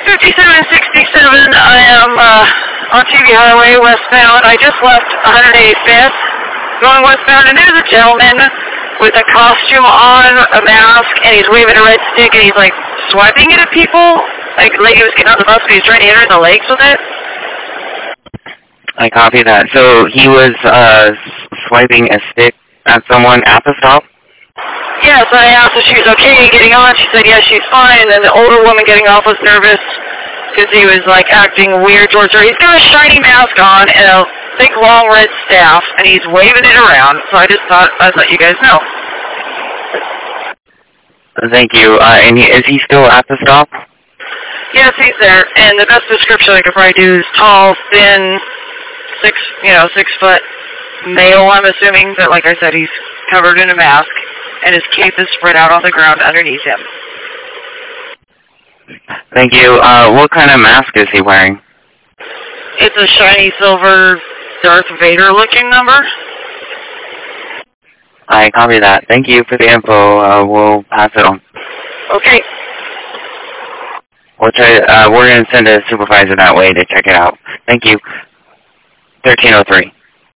5767, I am on TV Highway westbound. I just left 185th going westbound, and there's a gentleman with a costume on, a mask, and he's waving a red stick, and he's like swiping it at people. Like he was getting on the bus, but he was trying to enter the lakes with it. I copy that. So he was swiping a stick at someone at the stop? Yes, I asked if she was okay getting on. She said, yes, she's fine. And then the older woman getting off was nervous because he was, like, acting weird towards her. He's got a shiny mask on and a big, long red staff, and he's waving it around. So I just thought I'd let you guys know. Thank you. And is he still at the stop? Yes, he's there. And the best description I could probably do is tall, thin, 6 foot male, I'm assuming. But like I said, he's covered in a mask, and his cape is spread out on the ground underneath him. Thank you. What kind of mask is he wearing? It's a shiny silver Darth Vader-looking number. I copy that. Thank you for the info. We'll pass it on. Okay. We'll try. We're going to send a supervisor that way to check it out. Thank you. 1303.